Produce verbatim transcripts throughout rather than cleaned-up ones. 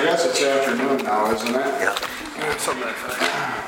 guess it's afternoon now, isn't it? Yeah. Something like that.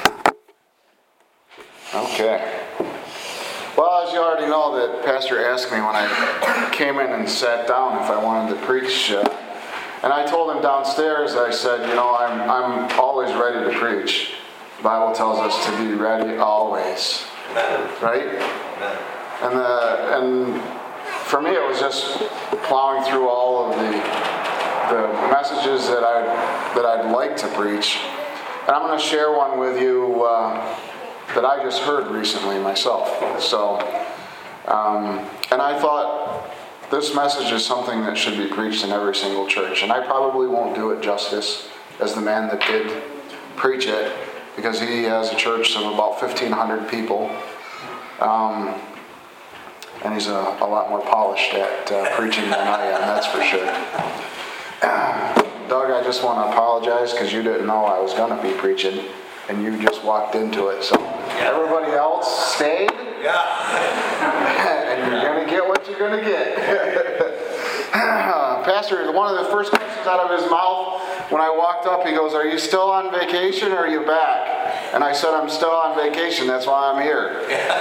Okay. Well, as you already know, that Pastor asked me when I came in and sat down if I wanted to preach. Uh, and I told him downstairs, I said, you know, I'm, I'm always ready to preach. The Bible tells us to be ready always. Right? And, the, and for me, it was just plowing through all of the, the messages that I'd, that I'd like to preach. And I'm going to share one with you uh, that I just heard recently myself. So, um, and I thought this message is something that should be preached in every single church. And I probably won't do it justice as the man that did preach it, because he has a church of about fifteen hundred people. Um, and he's a, a lot more polished at uh, preaching than I am, that's for sure. Doug, I just want to apologize because you didn't know I was going to be preaching, and you just walked into it. So everybody else stayed, yeah. And you're going to get what you're going to get. Pastor, one of the first questions out of his mouth when I walked up, he goes, "Are you still on vacation or are you back?" And I said, "I'm still on vacation. That's why I'm here."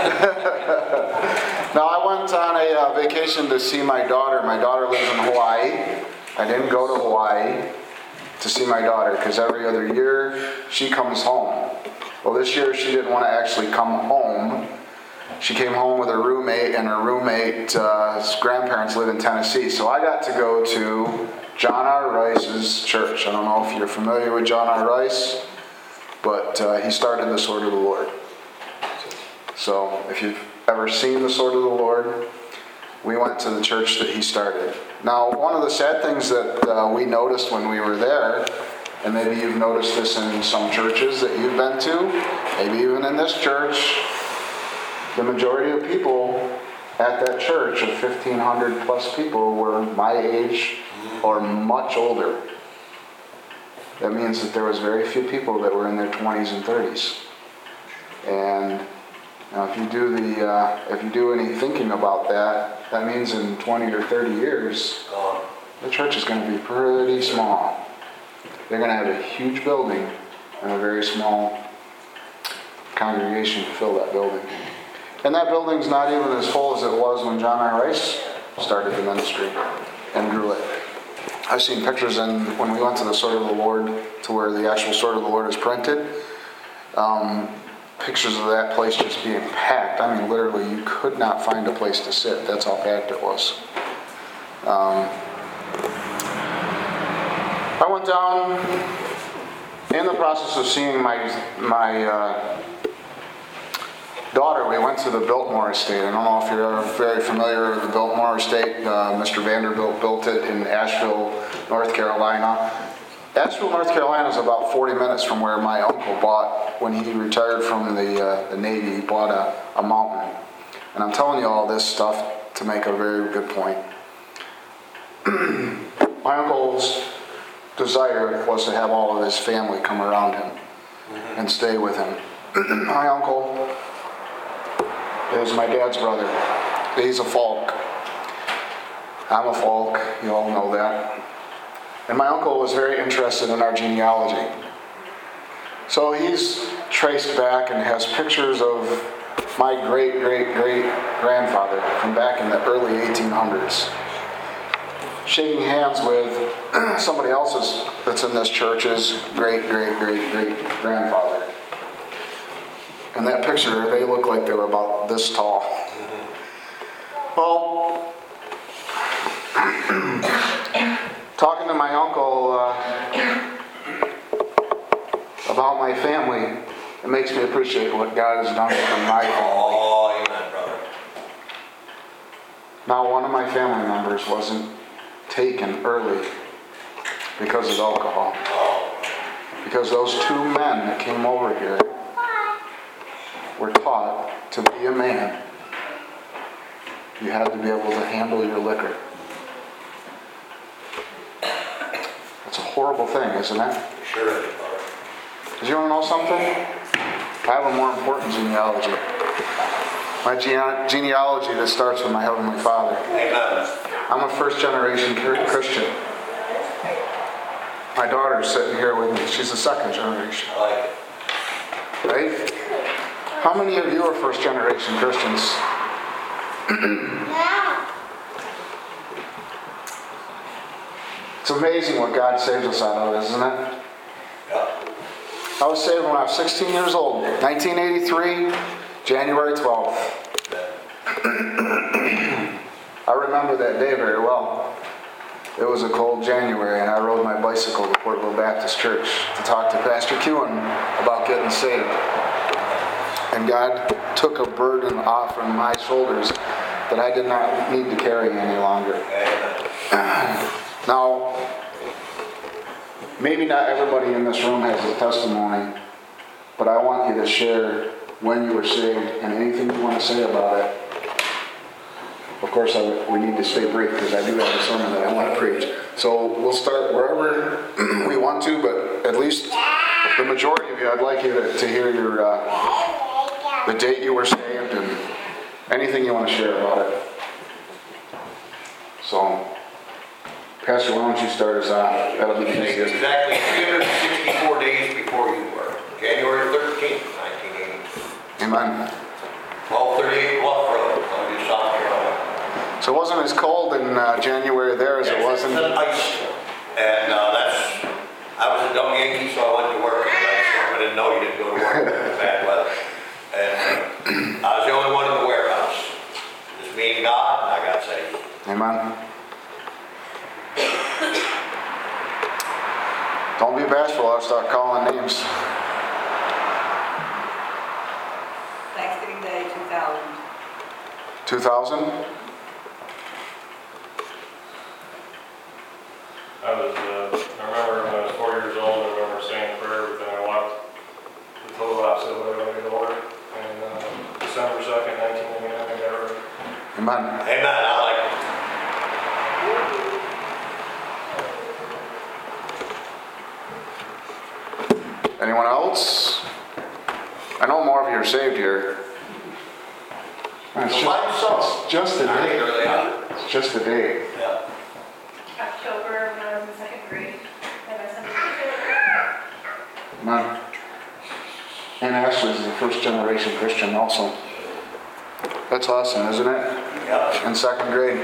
Now, I went on a uh, vacation to see my daughter. My daughter lives in Hawaii. I didn't go to Hawaii to see my daughter because every other year she comes home. Well, this year she didn't want to actually come home. She came home with her roommate, and her roommate's uh, grandparents live in Tennessee. So I got to go to John R. Rice's church. I don't know if you're familiar with John R. Rice, but uh, he started the Sword of the Lord. So if you've ever seen the Sword of the Lord, we went to the church that he started. Now, one of the sad things that uh, we noticed when we were there, and maybe you've noticed this in some churches that you've been to, maybe even in this church, the majority of people at that church of fifteen hundred plus people were my age or much older. That means that there was very few people that were in their twenties and thirties. And now if you do the uh, if you do any thinking about that, that means in twenty or thirty years, the church is going to be pretty small. They're going to have a huge building and a very small congregation to fill that building. And that building's not even as full as it was when John R. Rice started the ministry and grew it. I've seen pictures in, when we went to the Sword of the Lord, to where the actual Sword of the Lord is printed, um, pictures of that place just being packed. I mean, literally, you could not find a place to sit. That's how packed it was. Um, I went down in the process of seeing my my uh, daughter. We went to the Biltmore Estate. I don't know if you're ever very familiar with the Biltmore Estate. Uh, Mister Vanderbilt built it in Asheville, North Carolina. Asheville, North Carolina is about forty minutes from where my uncle bought, when he retired from the, uh, the Navy, he bought a, a mountain. And I'm telling you all this stuff to make a very good point. My uncle's desire was to have all of his family come around him and stay with him. My uncle is my dad's brother. He's a Falk. I'm a Falk. You all know that. And my uncle was very interested in our genealogy. So he's traced back and has pictures of my great-great-great-grandfather from back in the early eighteen hundreds. Shaking hands with somebody else's that's in this church's great-great-great-great-grandfather. And that picture, they look like they were about this tall. Well, talking to my uncle uh, about my family, it makes me appreciate what God has done for my family. Oh, amen, brother. Now, one of my family members wasn't taken early because of alcohol. Because those two men that came over here were taught to be a man, you had to be able to handle your liquor. That's a horrible thing, isn't it? Sure is. Because you want to know something? I have a more important genealogy. My gene- genealogy that starts with my Heavenly Father. Amen. I'm a first generation Christian. My daughter's sitting here with me. She's the second generation. I like it. Right? How many of you are first generation Christians? It's amazing what God saves us out of, isn't it? Yeah. I was saved when I was sixteen years old. nineteen eighty-three, January twelfth. I remember that day very well. It was a cold January, and I rode my bicycle to Portville Baptist Church to talk to Pastor Kewen about getting saved. And God took a burden off from my shoulders that I did not need to carry any longer. Now, maybe not everybody in this room has a testimony, but I want you to share when you were saved and anything you want to say about it. Of course, I, we need to stay brief because I do have a sermon that I want to preach. So we'll start wherever we want to, but at least the majority of you, I'd like you to, to hear your uh, the date you were saved and anything you want to share about it. So, Pastor, why don't you start us out? That'll be the easiest. Exactly three hundred sixty-four days before you were. January thirteenth, nineteen eighty. Amen. twelve thirty-eight Bluff Road, Columbia, South Carolina. So it wasn't as cold in uh, January there as it was in... It's an ice storm. And uh, that's, I was a dumb Yankee, so I went to work in the ice storm. I didn't know you didn't go to work in the bad weather. And uh, I was the only one in the warehouse. Just me and God, and I got saved. Amen. Don't be bashful, I'll start calling names. Thanksgiving Day two thousand. two thousand? I was, uh, I remember when I was four years old, I remember saying a prayer, but then I walked the total opposite way when I got older. And uh, December second, nineteen ninety-nine, I got married. Amen. Amen, I like it. Anyone else? I know more of you are saved here. It's So just, mine's so. it's just a I day. really are. It's just a day. Yeah. October when I was in second grade. Had my Sunday school. Amen. And Ashley's the first generation Christian also. That's awesome, isn't it? Yeah. In second grade.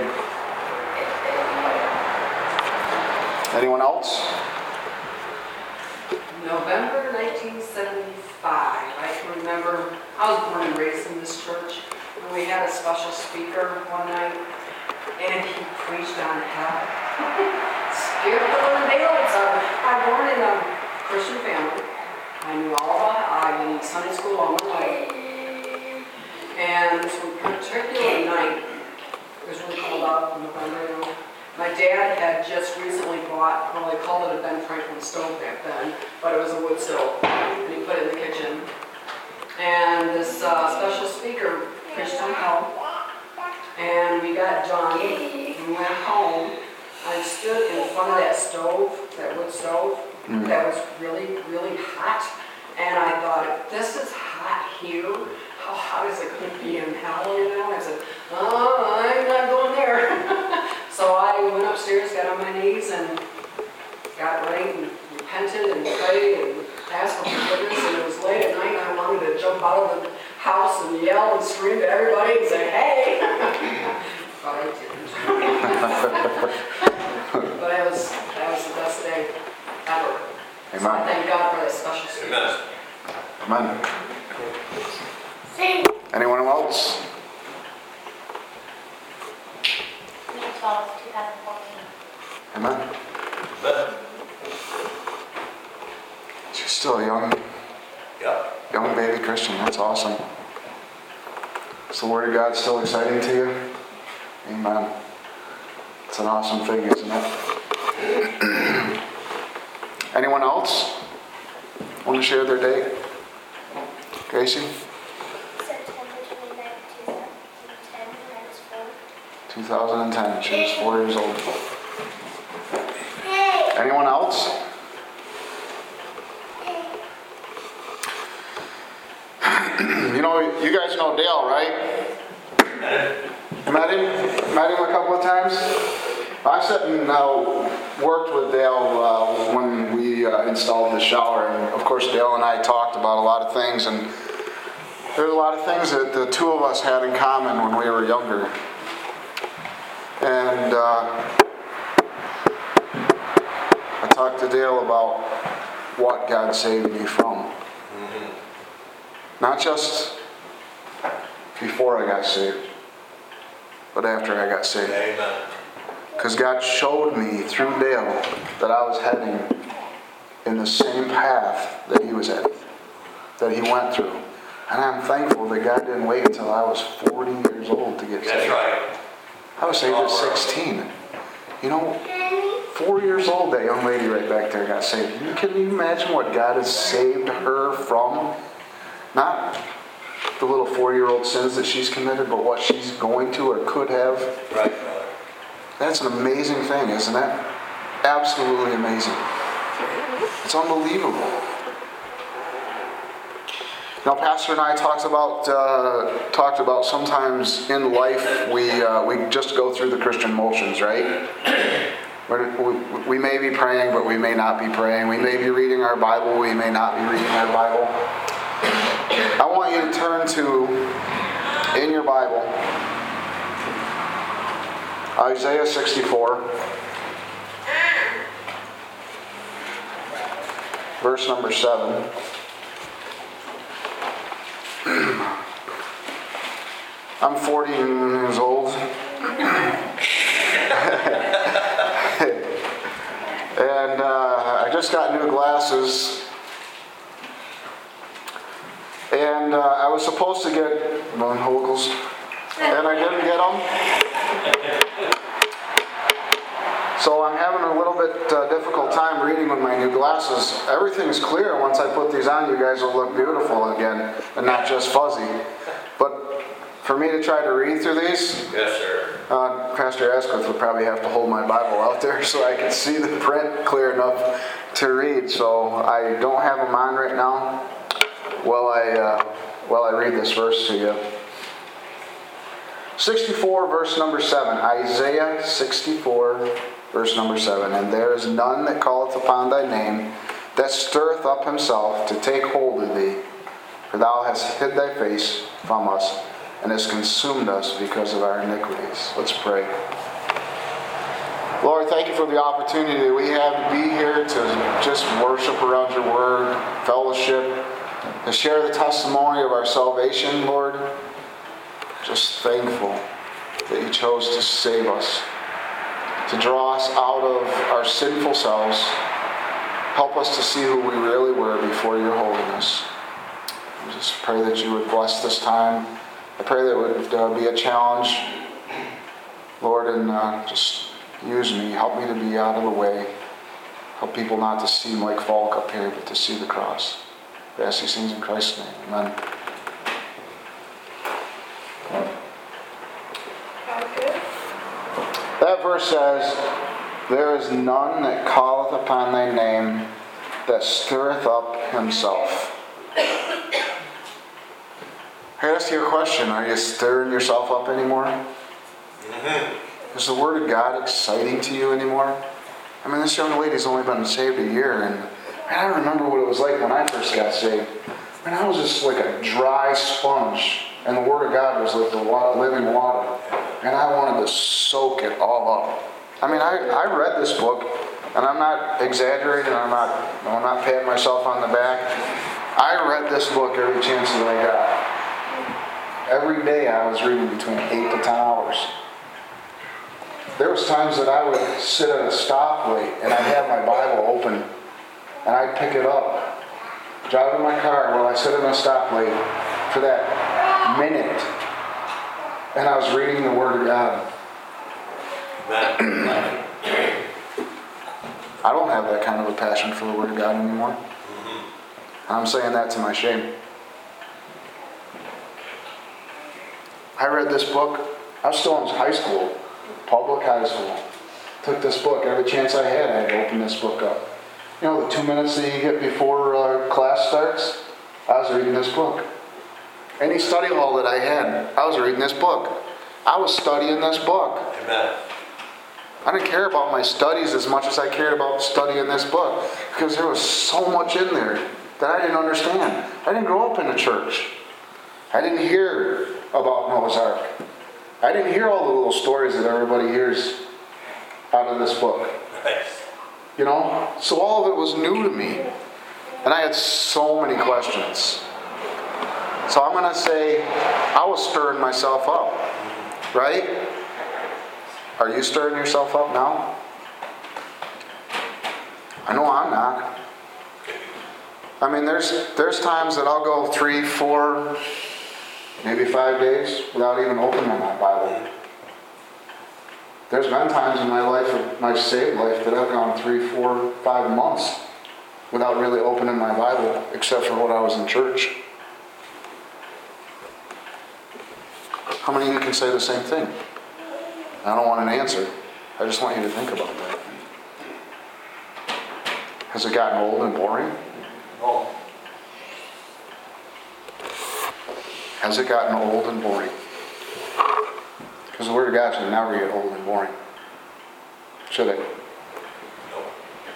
Anyone else? November nineteen seventy-five. I can remember, I was born and raised in this church, and we had a special speaker one night, and he preached on hell. Scared the living daylights out of me. I was born in a Christian family. I knew all about hell. I've been in Sunday school all my life. And this one particular night, it was really cold out in November, you know. My dad had just recently bought, well, they called it a Ben Franklin stove back then, but it was a wood stove, and he put it in the kitchen. And this uh, special speaker preached on hell, and we got done, and we went home. I stood in front of that stove, that wood stove, mm. that was really, really hot, and I thought, this is hot here, how hot is it going to be in hell, you know? I said, oh, I'm not going there. So I went upstairs, got on my knees, and got right and repented and prayed and asked for forgiveness. And it was late at night, and I wanted to jump out of the house and yell and scream at everybody and say, hey! But I didn't. But it was, that was the best day ever. Amen. So I thank God for that special spirit. Amen. Amen. Anyone else? twenty fourteen. Amen. Amen. She's still a young, Yeah. young baby Christian. That's awesome. Is the Word of God still exciting to you? Amen. It's an awesome thing, isn't it? Anyone else want to share their date? Gracie? September twenty-ninth, two thousand ten, when I was four. two thousand ten. She was four years old. Hey! Anyone else? You know, you guys know Dale, right? You met him? Met him a couple of times? I sat and uh, worked with Dale uh, when we uh, installed the shower. And of course, Dale and I talked about a lot of things, and there were a lot of things that the two of us had in common when we were younger. And uh, I talked to Dale about what God saved me from. Mm-hmm. Not just before I got saved, but after I got saved. Amen. Because God showed me through Dale that I was heading in the same path that he was heading, that he went through. And I'm thankful that God didn't wait until I was forty years old to get saved. That's right. I was saved at sixteen. You know, four years old, that young lady right back there got saved. Can you, can you imagine what God has saved her from? Not the little four-year-old sins that she's committed, but what she's going to or could have. Right, brother. That's an amazing thing, isn't it? Absolutely amazing. It's unbelievable. Now, Pastor and I talked about uh, talked about sometimes in life we uh, we just go through the Christian motions, right? We, we may be praying, but we may not be praying. We may be reading our Bible, we may not be reading our Bible. I want you to turn to, in your Bible, Isaiah sixty-four, verse number seven. I'm forty years old. And uh, I just got new glasses. And uh, I was supposed to get monofocals, and I didn't get them. So I'm having a little bit uh, difficult time reading with my new glasses. Everything's clear. Once I put these on, you guys will look beautiful again, and not just fuzzy. But for me to try to read through these, Yes, sir. uh, Pastor Asquith would probably have to hold my Bible out there so I can see the print clear enough to read. So I don't have them on right now. While I uh, while I read this verse to you. sixty-four, verse number seven. Isaiah sixty-four, verse number seven. And there is none that calleth upon thy name, that stirreth up himself to take hold of thee. For thou hast hid thy face from us, and hast consumed us because of our iniquities. Let's pray. Lord, thank you for the opportunity that we have to be here to just worship around your word, fellowship, to share the testimony of our salvation, Lord. Just thankful that you chose to save us, to draw us out of our sinful selves. Help us to see who we really were before your holiness. I just pray that you would bless this time. I pray that it would uh, be a challenge, Lord, and uh, just use me. Help me to be out of the way. Help people not to see Mike Falk up here, but to see the cross. I ask these things in Christ's name. Amen. That verse says, there is none that calleth upon thy name, that stirreth up himself. I ask you a question. Are you stirring yourself up anymore? Mm-hmm. Is the Word of God exciting to you anymore? I mean, this young lady's only been saved a year, and I remember what it was like when I first got saved. I mean, I was just like a dry sponge, and the Word of God was like the water, living water. And I wanted to soak it all up. I mean, I, I read this book, and I'm not exaggerating, I'm not, I'm not patting myself on the back. I read this book every chance that I got. Every day I was reading between eight to ten hours. There was times that I would sit at a stoplight, and I'd have my Bible open, and I'd pick it up, drive in my car while I sit in a stoplight for that minute, and I was reading the Word of God. I don't have that kind of a passion for the Word of God anymore. And I'm saying that to my shame. I read this book. I was still in high school, public high school. Took this book. Every chance I had, I had to open this book up. You know, the two minutes that you get before uh, class starts, I was reading this book. Any study hall that I had, I was reading this book. I was studying this book. Amen. I didn't care about my studies as much as I cared about studying this book, because there was so much in there that I didn't understand. I didn't grow up in a church. I didn't hear about Noah's Ark. I didn't hear all the little stories that everybody hears out of this book. You know? So all of it was new to me. And I had so many questions. So I'm going to say I was stirring myself up. Right? Are you stirring yourself up now? I know I'm not. I mean, there's there's times that I'll go three, four, maybe five days without even opening my Bible. There's been times in my life, my saved life, that I've gone three, four, five months without really opening my Bible, except for when I was in church. How many of you can say the same thing? I don't want an answer. I just want you to think about that. Has it gotten old and boring? No. Has it gotten old and boring? Because the Word of God should never get old and boring. Should it? No.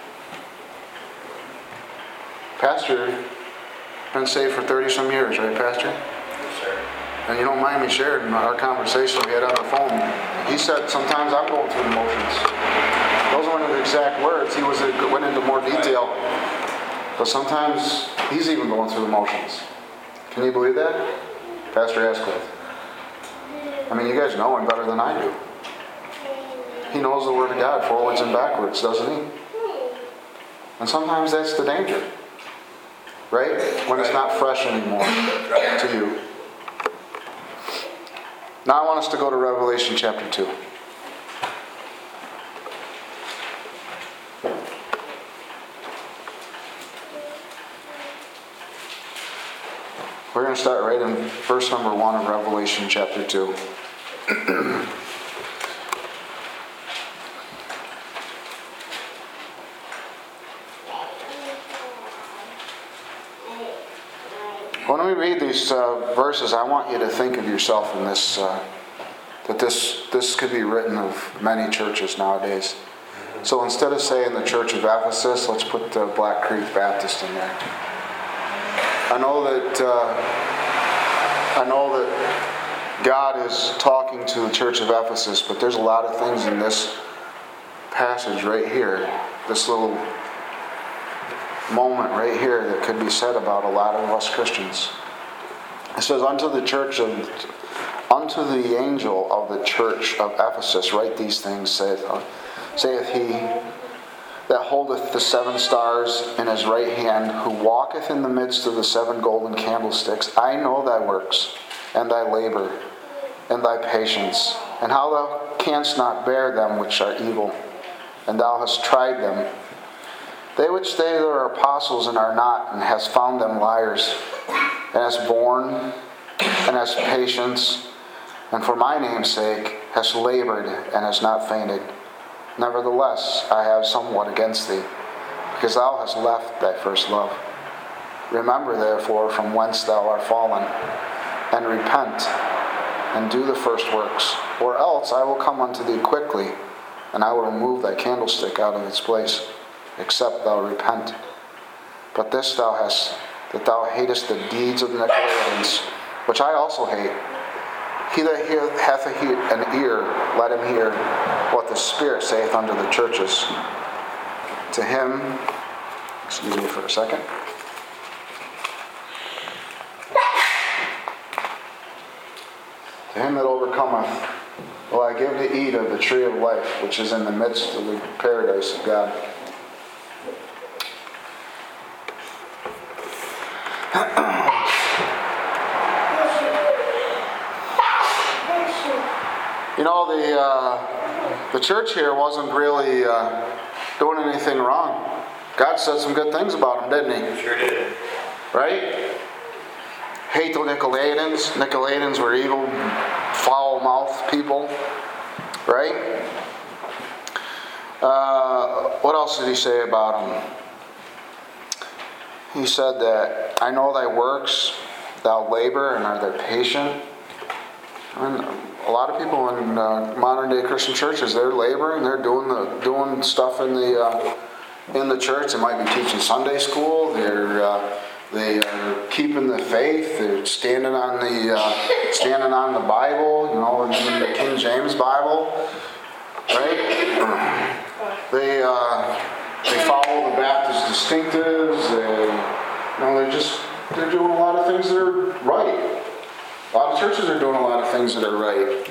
Pastor, been saved for thirty some years, right, Pastor? Yes, sir. And you don't mind me sharing our conversation we had on the phone. He said, sometimes I'm going through the motions. Those weren't the exact words. He was went into more detail. But sometimes he's even going through the motions. Can you believe that? Pastor Asquith. I mean, you guys know him better than I do. He knows the Word of God forwards and backwards, doesn't he? And sometimes that's the danger. Right? When it's not fresh anymore to you. Now I want us to go to Revelation chapter two. We're going to start right in verse number one of Revelation chapter two. When we read these uh, verses, I want you to think of yourself in this, uh, that this this could be written of many churches nowadays. So instead of saying the Church of Ephesus, let's put the Black Creek Baptist in there. I know that uh, I know that God is talking to the Church of Ephesus, but there's a lot of things in this passage right here, this little moment right here, that could be said about a lot of us Christians. It says, unto the church of unto the angel of the church of Ephesus write these things, saith, uh, saith he that holdeth the seven stars in his right hand, who walketh in the midst of the seven golden candlesticks. I know thy works, and thy labor, and thy patience, and how thou canst not bear them which are evil, and thou hast tried them. They which say they are apostles and are not, and hast found them liars, and hast borne, and hast patience, and for my name's sake hast labored, and hast not fainted. Nevertheless, I have somewhat against thee, because thou hast left thy first love. Remember therefore from whence thou art fallen, and repent, and do the first works, or else I will come unto thee quickly, and I will remove thy candlestick out of its place, except thou repent. But this thou hast, that thou hatest the deeds of the Nicolaitans, which I also hate. He that heareth, hath a he- an ear, let him hear what the Spirit saith unto the churches. To him, excuse me for a second. To him that overcometh will I give to eat of the tree of life, which is in the midst of the paradise of God. You know, the uh, the church here wasn't really uh, doing anything wrong. God said some good things about them, didn't he? Sure did. Right? Hate the Nicolaitans. Nicolaitans were evil, foul-mouthed people. Right? Uh, what else did he say about them? He said that, I know thy works, thou labor, and art thou patient. I mean, a lot of people in uh, modern day Christian churches, they're laboring, they're doing the doing stuff in the uh, in the church. They might be teaching Sunday school. They're uh, they are keeping the faith. They're standing on the uh, standing on the Bible. You know, in the King James Bible, right? They uh, they follow the Baptist distinctives. They, you know, they're just they're doing a lot of things that are right. A lot of churches are doing a lot of things that are right.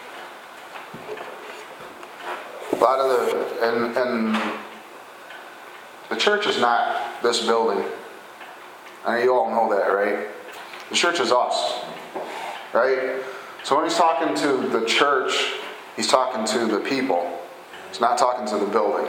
A lot of the and and the church is not this building. I mean, you all know that, right? The church is us, right? So when he's talking to the church, he's talking to the people. He's not talking to the building.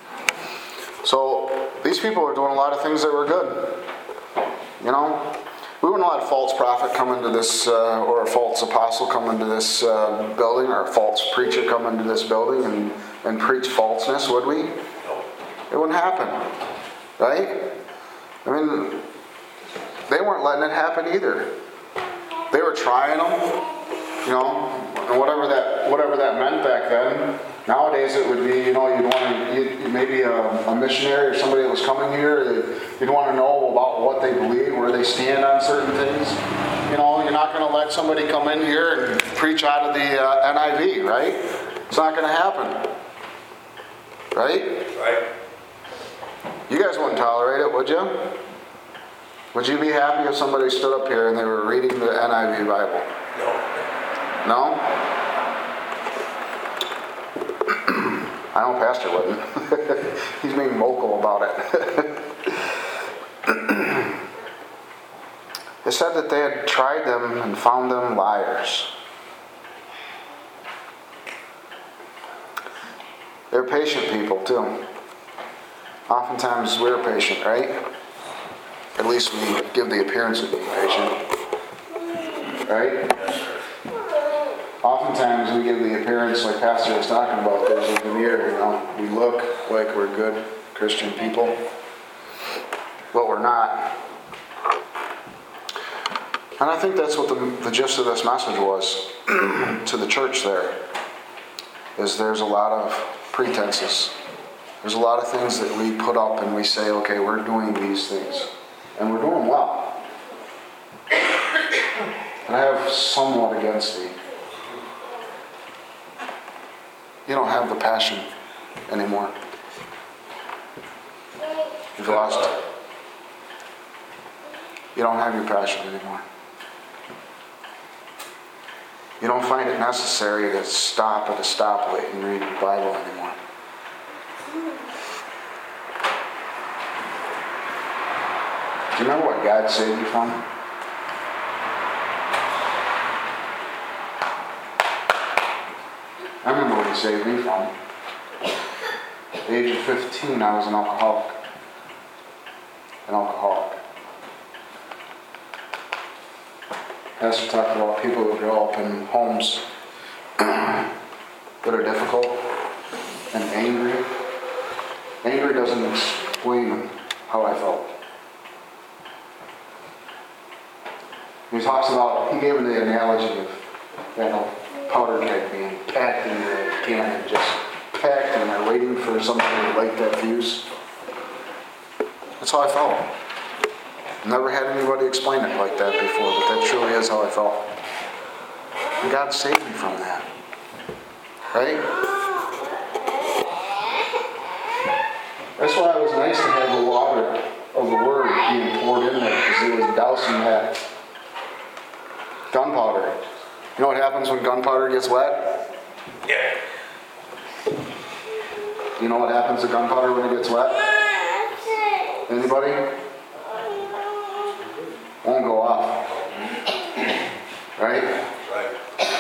So these people are doing a lot of things that were good. You know, we wouldn't let a false prophet come into this, uh, or a false apostle come into this uh, building, or a false preacher come into this building and, and preach falseness, would we? It wouldn't happen, right? I mean, they weren't letting it happen either. They were trying them, you know, and whatever that whatever that meant back then. Nowadays it would be, you know, you'd want to, you'd, maybe a, a missionary or somebody that was coming here, you'd want to know about what they believe, where they stand on certain things. You know, you're not going to let somebody come in here and preach out of the uh, N I V, right? It's not going to happen, right? Right. You guys wouldn't tolerate it, would you? Would you be happy if somebody stood up here and they were reading the N I V Bible? No. No? I know Pastor wouldn't. He's being vocal about it. It said that they had tried them and found them liars. They're patient people too. Oftentimes we're patient, right? At least we give the appearance of being patient. Right? Oftentimes we give the appearance, like Pastor was talking about, there's a veneer, you know. We look like we're good Christian people, but we're not. And I think that's what the, the gist of this message was to the church there, is there's a lot of pretenses. There's a lot of things that we put up and we say, okay, we're doing these things. And we're doing well. And I have somewhat against thee. You don't have the passion anymore. You've lost it. You don't have your passion anymore. You don't find it necessary to stop at a stoplight and read the Bible anymore. Do you remember what God saved you from? I remember what He saved me from. At the age of fifteen, I was an alcoholic. An alcoholic. Pastor talked about people who grow up in homes that are difficult and angry. Anger doesn't explain how I felt. He talks about, he gave me the analogy of that powder keg being packed in the can, just packed in there, waiting for somebody to light that fuse. That's how I felt. Never had anybody explain it like that before, but that truly is how I felt. And God saved me from that. Right? That's why it was nice to have the water of the Word being poured in there, because it was dousing that gunpowder. You know what happens when gunpowder gets wet? Yeah. You know what happens to gunpowder when it gets wet? Anybody? Won't go off. Right? Right.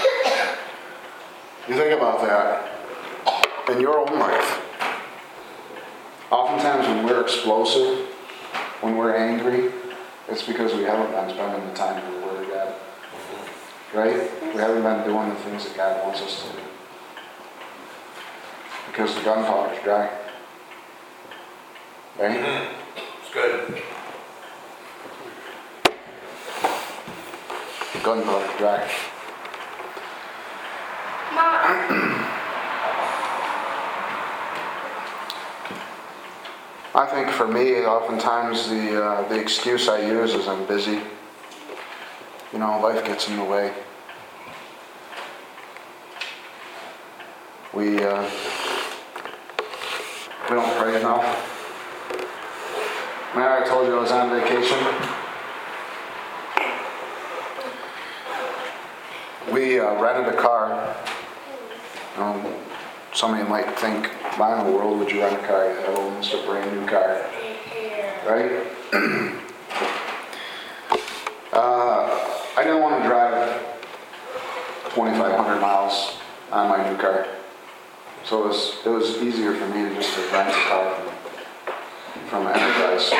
You think about that in your own life. Oftentimes when we're explosive, when we're angry, it's because we haven't been spending the time in the Word of God. Right? We haven't been doing the things that God wants us to do. Because the gunpowder's dry. Right? Mm-hmm. It's good. The gunpowder's dry. I think for me, oftentimes the uh, the excuse I use is I'm busy. You know, life gets in the way. We uh, we don't pray enough. Remember I told you I was on vacation? We uh, rented a car. Um, some of you might think, why in the world would you rent a car? You have almost a brand new car. Right? uh, I didn't want to drive twenty-five hundred miles on my new car. So it was, it was easier for me to just to rent a car from, from Enterprise.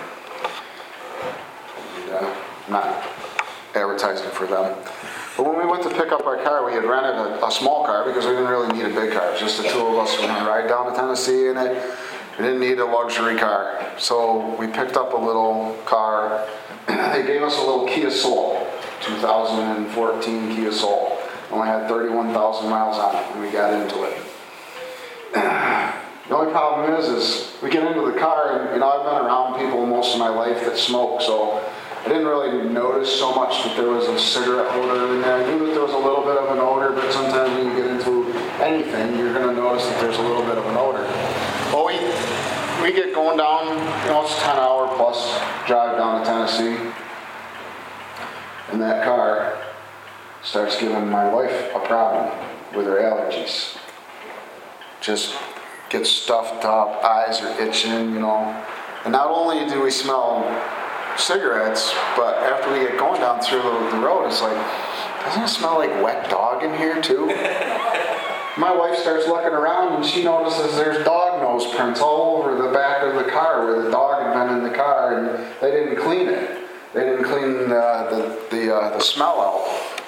And, uh, I'm not advertising for them. But when we went to pick up our car, we had rented a, a small car because we didn't really need a big car. It was just the two of us. We were going to ride down to Tennessee in it. We didn't need a luxury car. So we picked up a little car. They gave us a little Kia Soul, two thousand fourteen Kia Soul. Only had thirty-one thousand miles on it when we got into it. The only problem is, is we get into the car and, you know, I've been around people most of my life that smoke, so I didn't really notice so much that there was a cigarette odor in there. I knew that there was a little bit of an odor, but sometimes when you get into anything, you're going to notice that there's a little bit of an odor. Well, we, we get going down, you know, it's a ten hour plus drive down to Tennessee, and that car starts giving my wife a problem with her allergies. Just gets stuffed up, eyes are itching, you know. And not only do we smell cigarettes, but after we get going down through the, the road, it's like, doesn't it smell like wet dog in here too? My wife starts looking around and she notices there's dog nose prints all over the back of the car where the dog had been in the car and they didn't clean it. They didn't clean uh, the, the, uh, the smell out.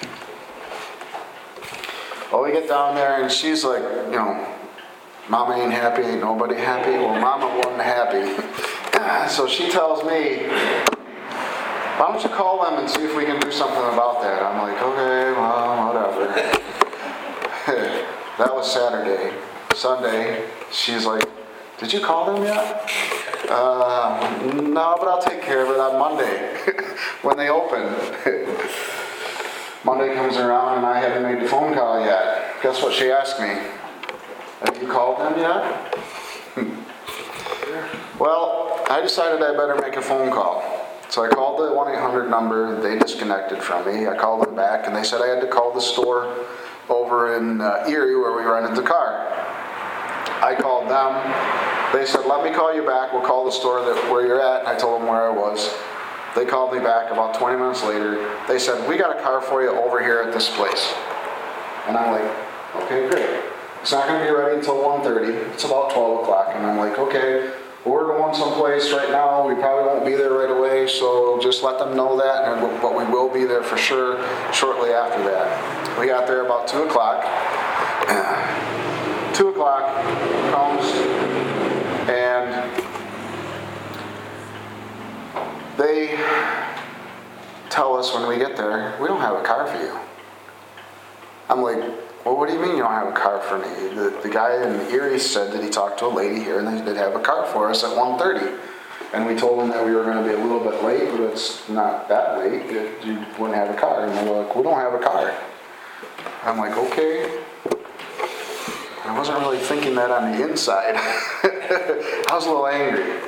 Well, we get down there and she's like, you know, Mama ain't happy, ain't nobody happy. Well, Mama wasn't happy. So she tells me, why don't you call them and see if we can do something about that? I'm like, okay, well, whatever. That was Saturday. Sunday, she's like, did you call them yet? Uh, no, but I'll take care of it on Monday when they open. Monday comes around and I haven't made the phone call yet. Guess what she asked me? Have you called them yet? Well, I decided I better make a phone call. So I called the one eight hundred number. They disconnected from me. I called them back and they said I had to call the store over in uh, Erie where we rented the car. I called them. They said, let me call you back. We'll call the store that where you're at. And I told them where I was. They called me back about twenty minutes later. They said, we got a car for you over here at this place. And I'm like, okay, great. It's not going to be ready until one thirty. It's about twelve o'clock. And I'm like, okay, well, we're going someplace right now. We probably won't be there right away, so just let them know that. But we will be there for sure shortly after that. We got there about two o'clock. two o'clock comes, and they tell us when we get there, we don't have a car for you. I'm like, well, what do you mean you don't have a car for me? The, the guy in Erie said that he talked to a lady here and they did have a car for us at one thirty. And we told him that we were going to be a little bit late, but it's not that late. You wouldn't have a car. And they were like, we don't have a car. I'm like, okay. I wasn't really thinking that on the inside. I was a little angry.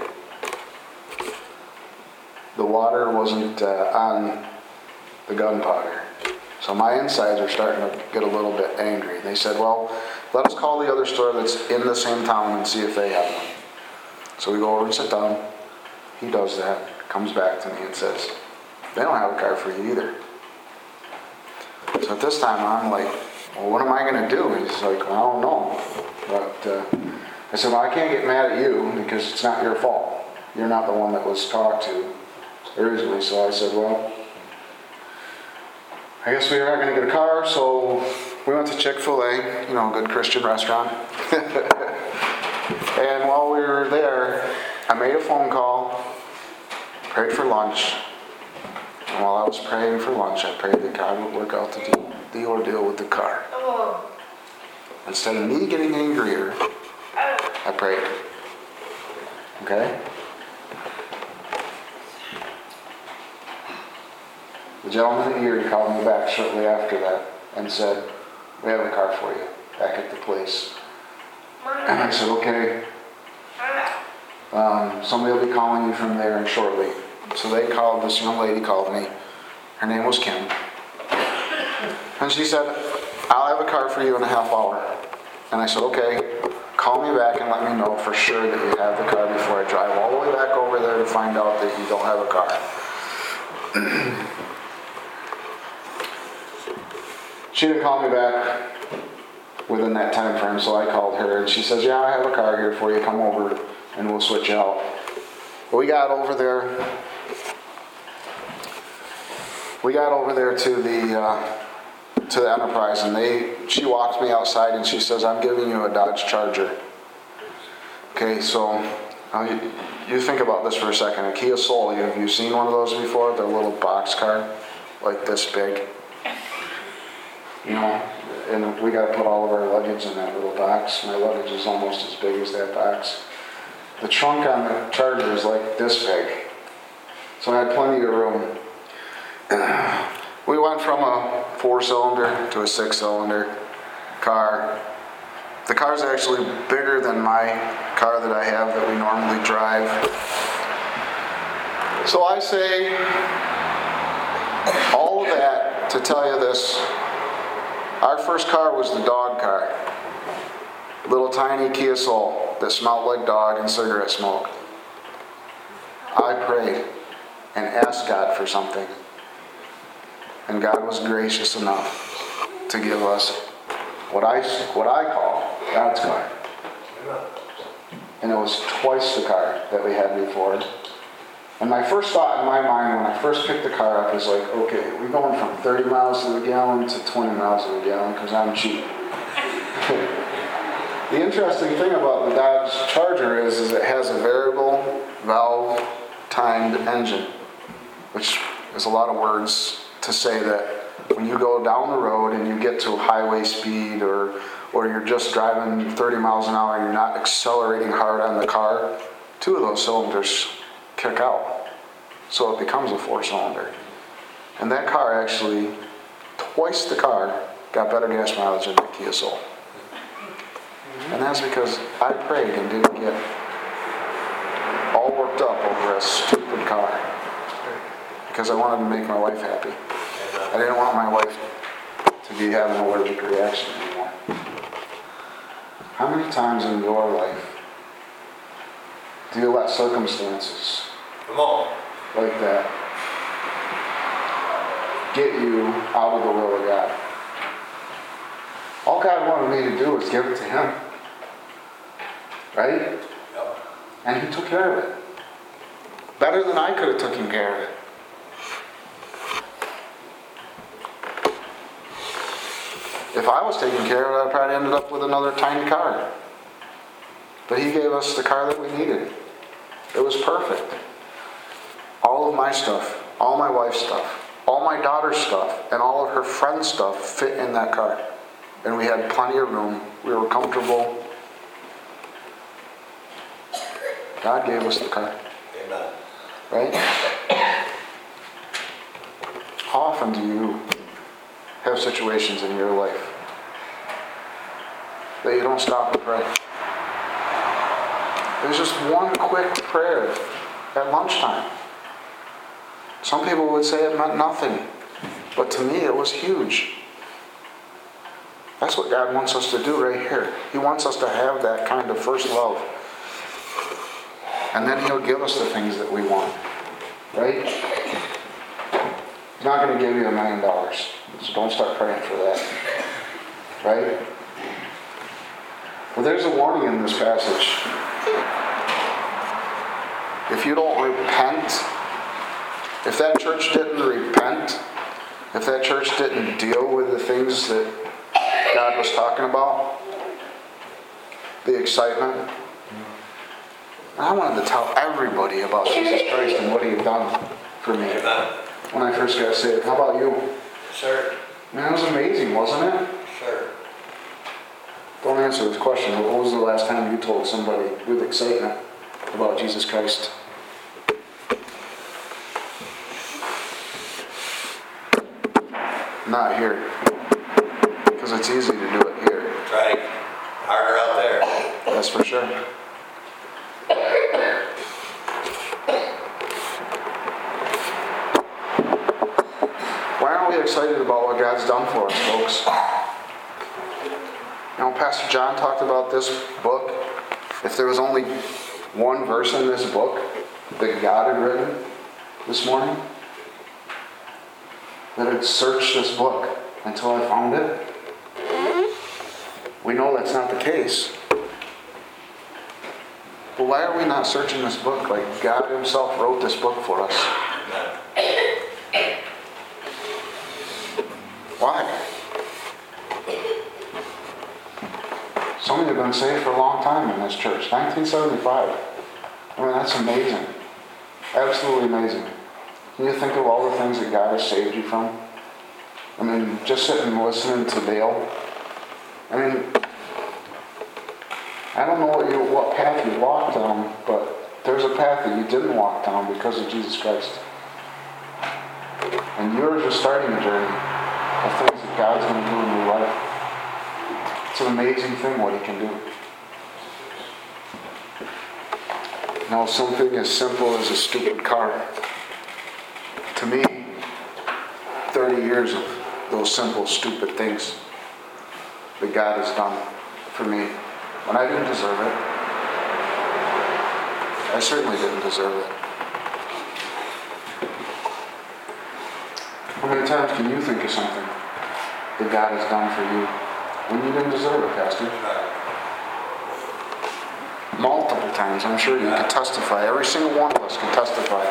The water wasn't uh, on the gunpowder. So my insides are starting to get a little bit angry. They said, well, let us call the other store that's in the same town and see if they have one. So we go over and sit down. He does that, comes back to me and says, they don't have a car for you either. So at this time I'm like, well, what am I going to do? And he's like, well, I don't know. But uh, I said, well, I can't get mad at you because it's not your fault. You're not the one that was talked to originally. So I said, well, I guess we were not going to get a car, so we went to Chick-fil-A, you know, a good Christian restaurant. And while we were there, I made a phone call, prayed for lunch. And while I was praying for lunch, I prayed that God would work out the, the ordeal with the car. Oh. instead of me getting angrier, I prayed. Okay? The gentleman at Erie called me back shortly after that and said, we have a car for you back at the place. And I said, okay. Um, somebody will be calling you from there shortly. So they called, this young lady called me. Her name was Kim. And she said, I'll have a car for you in a half hour. And I said, okay, call me back and let me know for sure that you have the car before I drive all the way back over there to find out that you don't have a car. She didn't call me back within that time frame, so I called her and she says, yeah, I have a car here for you, come over and we'll switch out. We got over there, we got over there to the, uh, to the Enterprise, and they, she walks me outside and she says, I'm giving you a Dodge Charger. Okay, so uh, you, you think about this for a second. A Kia Soul, have you seen one of those before? They're a little box car, like this big. You know, and we got to put all of our luggage in that little box. My luggage is almost as big as that box. The trunk on the Charger is like this big. So I had plenty of room. We went from a four-cylinder to a six-cylinder car. The car's actually bigger than my car that I have that we normally drive. So I say all of that to tell you this. Our first car was the dog car. Little tiny Kia Soul that smelled like dog and cigarette smoke. I prayed and asked God for something. And God was gracious enough to give us what I, what I call God's car. And it was twice the car that we had before. And my first thought in my mind when I first picked the car up is like, okay, we're going from thirty miles to the gallon to twenty miles to the gallon because I'm cheap. The interesting thing about the Dodge Charger is, is it has a variable valve timed engine, which is a lot of words to say that when you go down the road and you get to highway speed or or you're just driving thirty miles an hour and you're not accelerating hard on the car, two of those cylinders kick out. So it becomes a four-cylinder. And that car actually, twice the car, got better gas mileage than the Kia Soul. And that's because I prayed and didn't get all worked up over a stupid car. Because I wanted to make my wife happy. I didn't want my wife to be having an allergic reaction anymore. How many times in your life do you let circumstances Come on. like that get you out of the will of God? All God wanted me to do was give it to Him. Right? Yep. And He took care of it. Better than I could have taken care of it. If I was taking care of it, I'd probably ended up with another tiny car. But He gave us the car that we needed. It was perfect. All of my stuff, all my wife's stuff, all my daughter's stuff, and all of her friend's stuff fit in that car. And we had plenty of room. We were comfortable. God gave us the car. Amen. Right? How often do you have situations in your life that you don't stop and pray? There's just one quick prayer at lunchtime. Some people would say it meant nothing, but to me it was huge. That's what God wants us to do right here. He wants us to have that kind of first love. And then He'll give us the things that we want. Right? He's not going to give you a million dollars. So don't start praying for that. Right? Well, there's a warning in this passage. If you don't repent, if that church didn't repent, if that church didn't deal with the things that God was talking about, the excitement, I wanted to tell everybody about Jesus Christ and what He had done for me Amen. when I first got saved. How about you? Sir. Man, it was amazing, wasn't it? Sir. answer this question, but when was the last time you told somebody with excitement about Jesus Christ? Not here. Because it's easy to do it here. Right. Harder out there. That's for sure. Why aren't we excited about what God's done for us, folks? You know, Pastor John talked about this book. If there was only one verse in this book that God had written this morning, that had searched this book until I found it, we know that's not the case. But why are we not searching this book like God Himself wrote this book for us? Why? Some of you have been saved for a long time in this church. nineteen seventy-five. I mean, that's amazing. Absolutely amazing. Can you think of all the things that God has saved you from? I mean, just sitting and listening to Dale. I mean, I don't know what you what path you walked down, but there's a path that you didn't walk down because of Jesus Christ. And you're just starting a journey of things that God's going to do in your life. It's an amazing thing what He can do. Now, something as simple as a stupid car. To me, thirty years of those simple, stupid things that God has done for me, when I didn't deserve it. I certainly didn't deserve it. How many times can you think of something that God has done for you when you didn't deserve it, Pastor? Multiple times. I'm sure you can testify. Every single one of us can testify.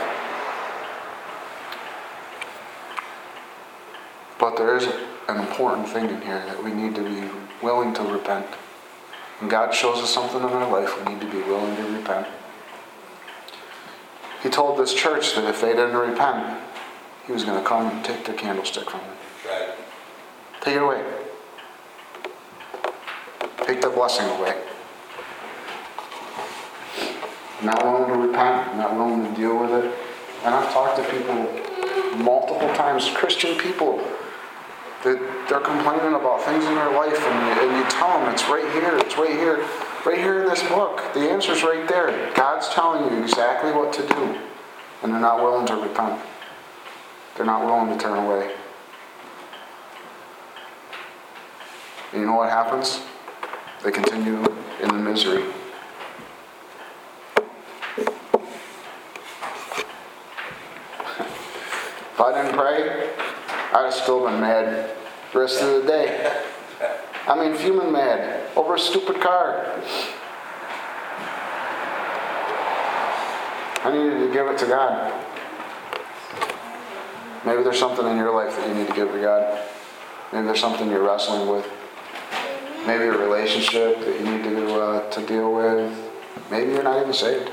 But there is an important thing in here that we need to be willing to repent. When God shows us something in our life, we need to be willing to repent. He told this church that if they didn't repent, He was going to come and take their candlestick from them. Right. Take it away. Take their blessing away. Not willing to repent, not willing to deal with it. And I've talked to people multiple times, Christian people, that they're complaining about things in their life, and you, and you tell them, it's right here, it's right here, right here in this book. The answer's right there. God's telling you exactly what to do, and they're not willing to repent. They're not willing to turn away. And you know what happens? They continue in the misery. If I didn't pray, I'd have still been mad the rest of the day. I mean, fuming mad over a stupid car. I needed to give it to God. Maybe there's something in your life that you need to give to God. Maybe there's something you're wrestling with. Maybe a relationship that you need to uh, to deal with. Maybe you're not even saved.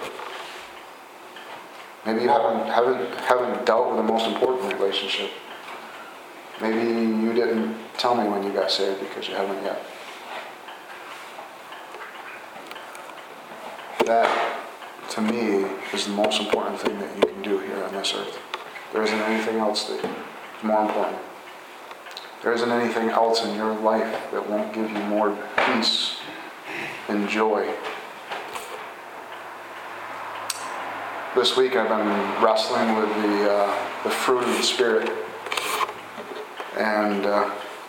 Maybe you haven't, haven't, haven't dealt with the most important relationship. Maybe you didn't tell me when you got saved because you haven't yet. That, to me, is the most important thing that you can do here on this earth. There isn't anything else that is more important. There isn't anything else in your life that won't give you more peace and joy. This week I've been wrestling with the uh, the fruit of the Spirit, and uh,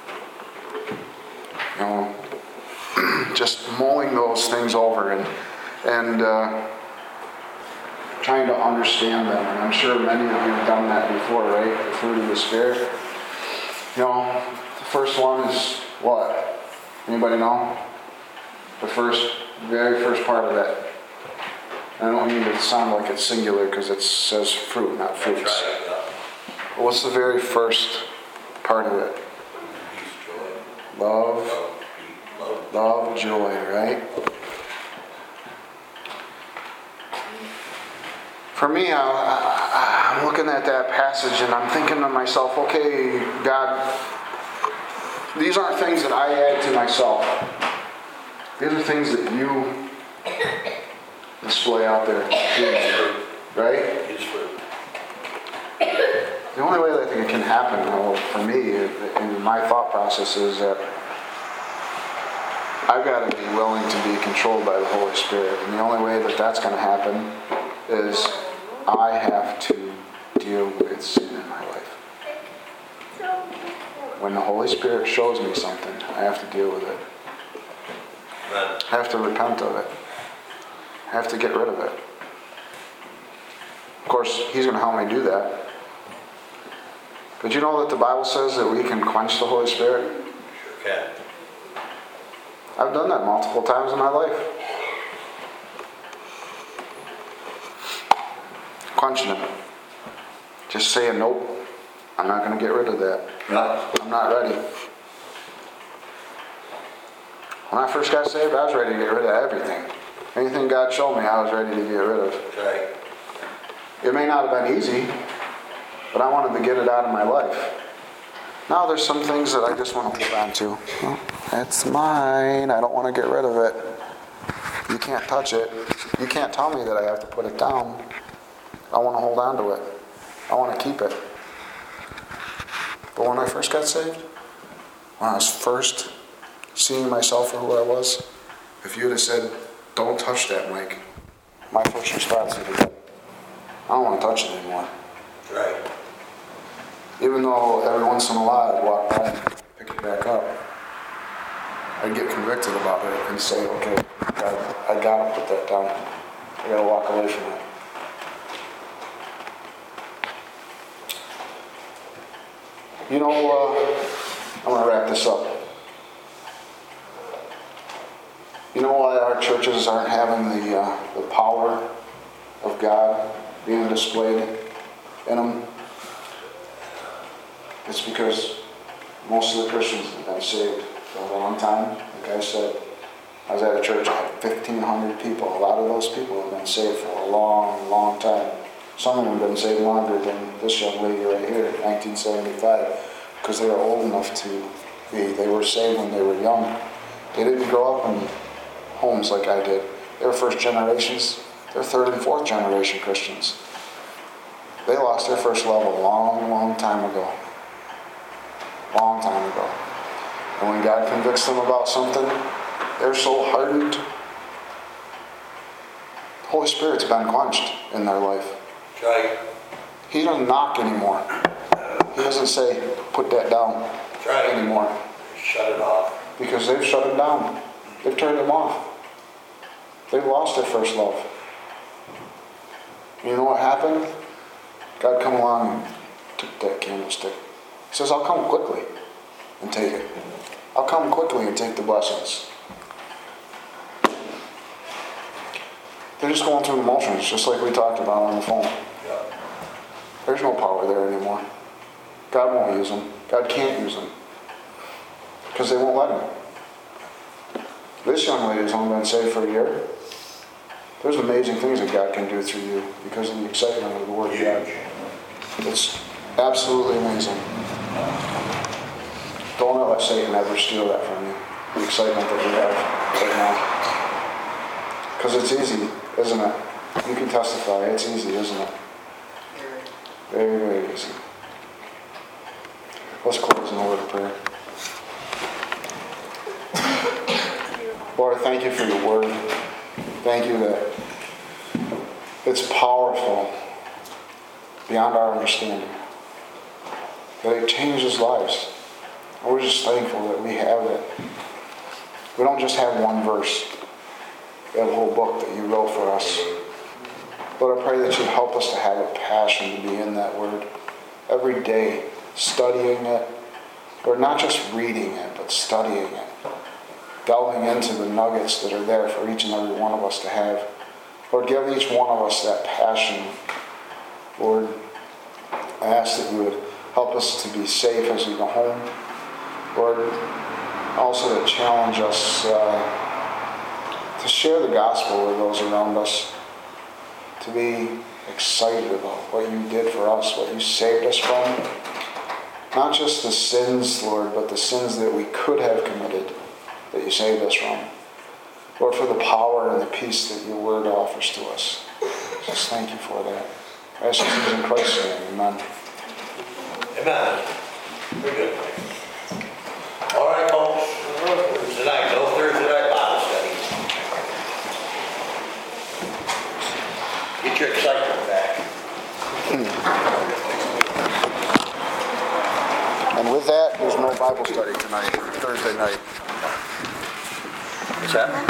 you know, just mulling those things over and and uh, trying to understand them. And I'm sure many of you have done that before, right? The fruit of the Spirit. You know, the first one is what? Anybody know? The first, very first part of that. I don't mean to sound like it's singular because it says fruit, not fruits. Right, yeah. But what's the very first part of it? Peace, joy. Love, Love, love, joy, right? For me, I, I, I'm looking at that passage and I'm thinking to myself, okay, God, these aren't things that I add to myself. These are things that you display out there, right? It's fruit. The only way that it can happen, you know, for me, in my thought process is that I've got to be willing to be controlled by the Holy Spirit. And the only way that that's going to happen is I have to deal with sin in my life. When the Holy Spirit shows me something, I have to deal with it. Amen. I have to repent of it. I have to get rid of it. Of course, He's going to help me do that. But you know that the Bible says that we can quench the Holy Spirit? Sure can. I've done that multiple times in my life. Quenching it. Just saying, nope, I'm not going to get rid of that. I'm not, I'm not ready. When I first got saved, I was ready to get rid of everything. Anything God showed me, I was ready to get rid of. That's right. It may not have been easy, but I wanted to get it out of my life. Now there's some things that I just want to hold on to. Well, it's mine. I don't want to get rid of it. You can't touch it. You can't tell me that I have to put it down. I want to hold on to it. I want to keep it. But when I first got saved, when I was first seeing myself for who I was, if you would have said, don't touch that, Mike, my first response would have been, I don't want to touch it anymore. That's right. Even though every once in a while I'd walk by and pick it back up, I'd get convicted about it and say, okay, God, I gotta put that down. I gotta walk away from it. You know, uh, I'm gonna wrap this up. You know why our churches aren't having the uh, the power of God being displayed in them? It's because most of the Christians have been saved for a long time. Like I said, I was at a church, I had fifteen hundred people. A lot of those people have been saved for a long, long time. Some of them have been saved longer than this young lady right here, nineteen seventy-five, because they were old enough to be. They were saved when they were young. They didn't grow up in homes like I did. They were first generations. They're third and fourth generation Christians. They lost their first love a long, long time ago. Long time ago. And when God convicts them about something, they're so hardened. The Holy Spirit's been quenched in their life. That's right. He doesn't knock anymore. He doesn't say, put that down That's right. anymore. Shut it off. Because they've shut him down. They've turned him off. They've lost their first love. You know what happened? God come along and took that candlestick. He says, I'll come quickly and take it. I'll come quickly and take the blessings. They're just going through the motions, just like we talked about on the phone. Yeah. There's no power there anymore. God won't use them. God can't use them. Because they won't let him. This young lady has only been saved for a year. There's amazing things that God can do through you because of the excitement of the Word of God. It's absolutely amazing. Don't let Satan ever steal that from you. The excitement that you have right now. Because it's easy, isn't it? You can testify. It's easy, isn't it? Very, very easy. Let's close in a word of prayer. Lord, thank you for your word. Thank you that it's powerful beyond our understanding. That it changes lives. And we're just thankful that we have it. We don't just have one verse. We have a whole book that you wrote for us. Lord, I pray that you help us to have a passion to be in that word every day, studying it, or not just reading it, but studying it, delving into the nuggets that are there for each and every one of us to have. Lord, give each one of us that passion. Lord, I ask that you would help us to be safe as we go home. Lord, also to challenge us uh, to share the gospel with those around us, to be excited about what you did for us, what you saved us from. Not just the sins, Lord, but the sins that we could have committed, that you saved us from. Lord, for the power and the peace that your word offers to us. Just thank you for that. I ask these in Christ's name. Amen. Amen. Very good. All right, folks. Tonight, no Thursday night Bible study. Get your excitement back. And with that, there's no Bible study tonight, Thursday night. What's that?